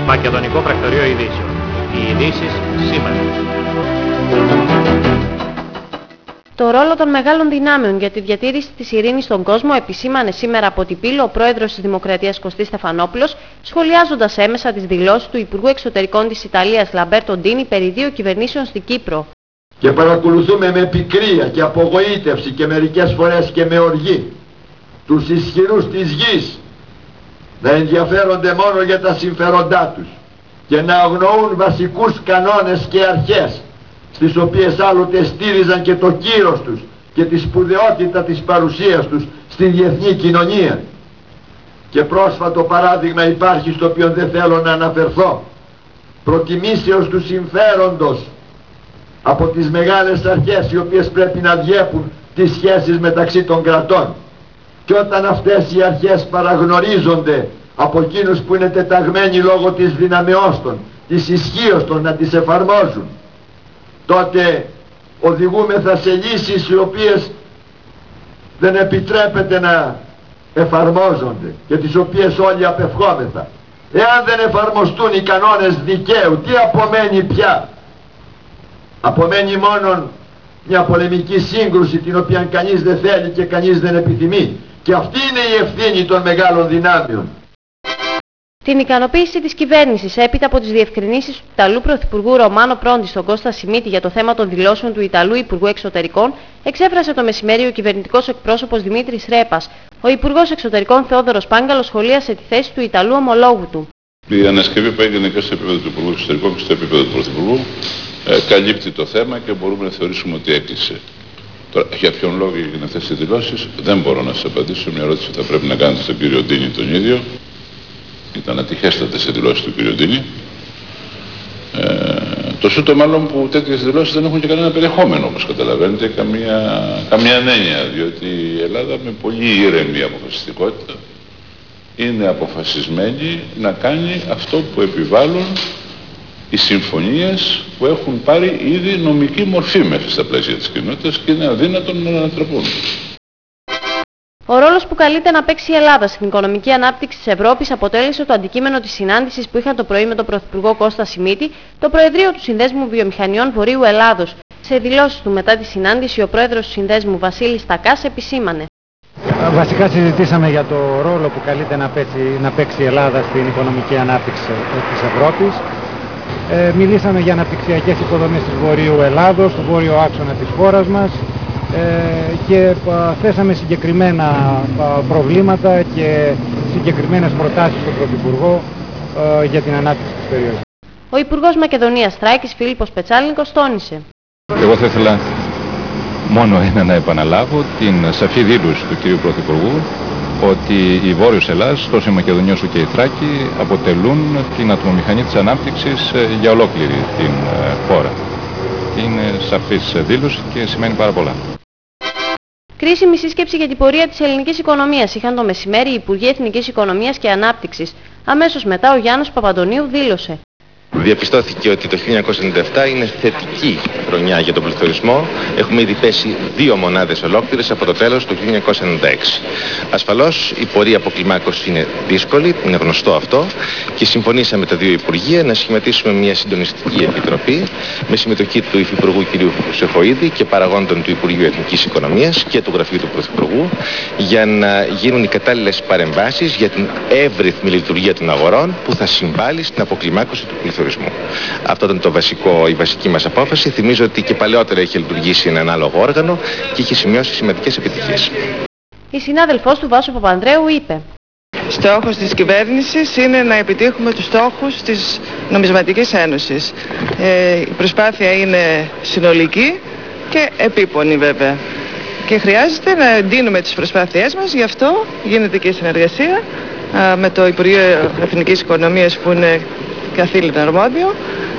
Μακεδονικό Πρακτορείο Ειδήσεων. Οι ειδήσεις σήμερα. Το ρόλο των μεγάλων δυνάμεων για τη διατήρηση της ειρήνης στον κόσμο επισήμανε σήμερα από την Πύλο ο πρόεδρος της Δημοκρατίας Κωστής Στεφανόπουλος, σχολιάζοντας έμεσα τις δηλώσεις του Υπουργού Εξωτερικών της Ιταλίας Λαμπέρτο Ντίνι περί δύο κυβερνήσεων στην Κύπρο. Και παρακολουθούμε με πικρία και απογοήτευση και μερικές φορές και με οργή τους ισχυρούς της γης να ενδιαφέρονται μόνο για τα συμφέροντά τους και να αγνοούν βασικούς κανόνες και αρχές στις οποίες άλλοτε στήριζαν και το κύρος τους και τη σπουδαιότητα της παρουσίας τους στη διεθνή κοινωνία. Και πρόσφατο παράδειγμα υπάρχει, στο οποίο δεν θέλω να αναφερθώ, προτιμήσεως του συμφέροντος από τις μεγάλες αρχές οι οποίες πρέπει να διέπουν τις σχέσεις μεταξύ των κρατών. Και όταν αυτές οι αρχές παραγνωρίζονται από εκείνους που είναι τεταγμένοι λόγω της δυναμεώς των, της ισχύως των να τις εφαρμόζουν, τότε οδηγούμεθα σε λύσεις οι οποίες δεν επιτρέπεται να εφαρμόζονται και τις οποίες όλοι απευχόμεθα. Εάν δεν εφαρμοστούν οι κανόνες δικαίου, τι απομένει πια? Απομένει μόνον μια πολεμική σύγκρουση, την οποία κανείς δεν θέλει και κανείς δεν επιθυμεί. Και αυτή είναι η ευθύνη των μεγάλων δυνάμεων. Την ικανοποίηση της κυβέρνησης έπειτα από τις διευκρινήσεις του Ιταλού Πρωθυπουργού Ρωμάνο Πρόντι στον Κώστα Σιμίτη για το θέμα των δηλώσεων του Ιταλού Υπουργού Εξωτερικών, εξέφρασε το μεσημέρι ο κυβερνητικός εκπρόσωπος Δημήτρης Ρέπας. Ο Υπουργός Εξωτερικών Θεόδωρος Πάγκαλος σχολίασε τη θέση του Ιταλού ομολόγου του. Η ανασκευή που έγινε και στο επίπεδο του Υπουργού Εξωτερικών και στο επίπεδο του Πρωθυπουργού καλύπτει το θέμα και μπορούμε να θεωρήσουμε ότι έκλεισε. Τώρα, για ποιον λόγο έγιναν αυτές οι δηλώσεις δεν μπορώ να σας απαντήσω. Μια ερώτηση θα πρέπει να κάνετε στον κύριο Ντίνι τον ίδιο. Ήταν ατυχέστατες οι δηλώσεις του κύριο Ντίνι. Το σούτο μάλλον που τέτοιες δηλώσεις δεν έχουν και κανένα περιεχόμενο, όπως καταλαβαίνετε, καμία έννοια, διότι η Ελλάδα με πολύ ήρεμη αποφασιστικότητα είναι αποφασισμένη να κάνει αυτό που επιβάλλουν οι συμφωνίες που έχουν πάρει ήδη νομική μορφή μέσα στα πλαίσια της κοινότητας και είναι αδύνατον να ανατραπούν. Ο ρόλος που καλείται να παίξει η Ελλάδα στην οικονομική ανάπτυξη της Ευρώπης αποτέλεσε το αντικείμενο της συνάντησης που είχαν το πρωί με τον Πρωθυπουργό Κώστα Σιμίτη, το Προεδρείο του Συνδέσμου Βιομηχανιών Βορείου Ελλάδος. Σε δηλώσεις του μετά τη συνάντηση, ο πρόεδρος του Συνδέσμου Βασίλης Τακάς επισήμανε. Βασικά συζητήσαμε για το ρόλο που καλείται να παίξει η Ελλάδα στην οικονομική ανάπτυξη της Ευρώπης. Μιλήσαμε για αναπτυξιακές υποδομές της Βορείου Ελλάδος, του βόρειο άξονα της χώρας μας και θέσαμε συγκεκριμένα προβλήματα και συγκεκριμένες προτάσεις στον Πρωθυπουργό για την ανάπτυξη της περιοχής. Ο Υπουργός Μακεδονίας Θράκης Φίλιππος Πετσάλινκος τόνισε. Εγώ θα ήθελα μόνο να επαναλάβω την σαφή δήλωση του κ. Πρωθυπουργού ότι η Βόρειος Ελλάς, τόσο η Μακεδονία όσο και η Θράκη, αποτελούν την ατμομηχανή της ανάπτυξης για ολόκληρη την χώρα. Είναι σαφής δήλωση και σημαίνει πάρα πολλά. Κρίσιμη σύσκεψη για την πορεία της ελληνικής οικονομίας είχαν το μεσημέρι οι Υπουργοί Εθνικής Οικονομίας και Ανάπτυξης. Αμέσως μετά ο Γιάννος Παπαντονίου δήλωσε. Διαπιστώθηκε ότι το 1997 είναι θετική χρονιά για τον πληθωρισμό. Έχουμε ήδη πέσει 2 μονάδες ολόκληρες από το τέλος του 1996. Ασφαλώς η πορεία αποκλιμάκωσης είναι δύσκολη, είναι γνωστό αυτό και συμφωνήσαμε τα δύο Υπουργεία να σχηματίσουμε μια συντονιστική επιτροπή με συμμετοχή του Υφυπουργού κ. Σεχοίδη και παραγόντων του Υπουργείου Εθνικής Οικονομίας και του Γραφείου του Πρωθυπουργού για να γίνουν οι κατάλληλες παρεμβάσεις για την εύρυθμη λειτουργία των αγορών που θα συμβάλλει στην αποκλιμάκωση του πληθωρισμού. Αυτό ήταν η βασική μας απόφαση. Θυμίζω ότι και παλαιότερα είχε λειτουργήσει ένα ανάλογο όργανο και είχε σημειώσει σημαντικές επιτυχίες. Η συνάδελφός του Βάσο Παπανδρέου είπε. Στόχος της κυβέρνησης είναι να επιτύχουμε τους στόχους της Νομισματικής Ένωσης. Η προσπάθεια είναι συνολική και επίπονη βέβαια. Και χρειάζεται να εντείνουμε τις προσπάθειές μας, γι' αυτό γίνεται και η συνεργασία με το Υπουργείο Εθνικής Οικονομίας που είναι καθήλυνα αρμόδιο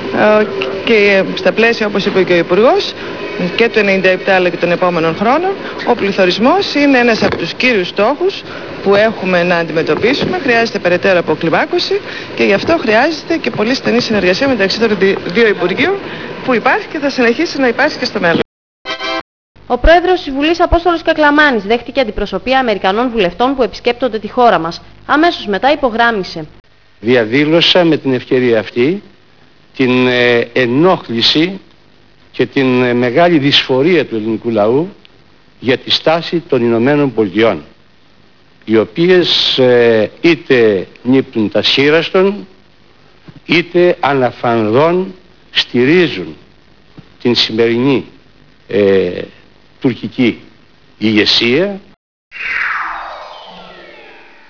και στα πλαίσια, όπως είπε και ο Υπουργός, και του 97 αλλά και των επόμενων χρόνων, ο πληθωρισμός είναι ένας από τους κύριους στόχους που έχουμε να αντιμετωπίσουμε. Χρειάζεται περαιτέρω αποκλιμάκωση και γι' αυτό χρειάζεται και πολύ στενή συνεργασία μεταξύ των δύο Υπουργείων που υπάρχει και θα συνεχίσει να υπάρχει και στο μέλλον. Ο πρόεδρος της Βουλής Απόστολος Κακλαμάνης δέχτηκε αντιπροσωπεία Αμερικανών βουλευτών που επισκέπτονται τη χώρα μας. Αμέσως μετά υπογράμμισε. διαδήλωσα με την ευκαιρία αυτή την ενόχληση και την μεγάλη δυσφορία του ελληνικού λαού για τη στάση των Ηνωμένων Πολιτειών, οι οποίες είτε νύπτουν τα σχήραστον, είτε αναφανδόν στηρίζουν την σημερινή τουρκική ηγεσία